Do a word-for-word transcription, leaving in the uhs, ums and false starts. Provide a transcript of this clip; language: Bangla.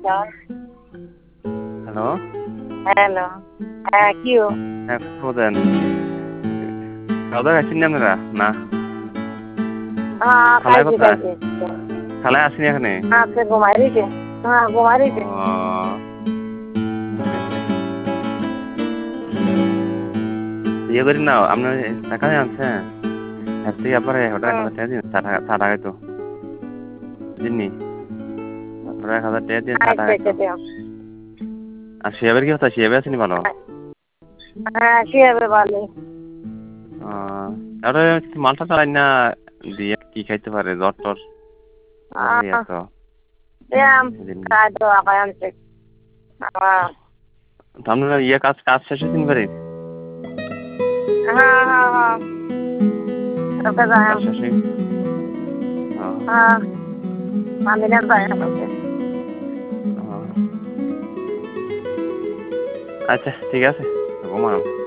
হ্যালো হ্যালো হ্যাঁ কিও হ্যাঁ খোঁজেন খাওয়া দাওয়া খাচ্ছেন না আপনারা না হ্যাঁ খালায় খাইছি কোথায় খাইছি খালায় আসেনি এখানে আজকে ঘুমাই রয়েছে হ্যাঁ ঘুমাই ও রয়েছে ইয়ে করি না আপনার টাকা আনছে এর থেকে আপনার এক হাজার হুম টাকা দিন ষাট টাকা তো দিননি আপনার এক হাজার টাকা দিন ষাট আচ্ছা টাকা তো আচ্ছা দিও আর শিয়াবের কি হতো শিয়াবে আসেনি ভালো হ্যাঁ কি হবে ভালো আরে মালটা চালাই না দিয়ে কি খাইতে পারে জ্বর টর হয়ে আহ তো দিয়াম খাই তো আকাই আনছে হ্যাঁ আপনার ইয়ে কাজ কাজ শেষ হয়েছেন বাড়ির হ্যাঁ হ্যাঁ হ্যাঁ ওকে যাই কাজ শেষ হয়ে হ্যাঁ আমি না যাই ওকে আচ্ছা ঠিক আছে ঘুমাও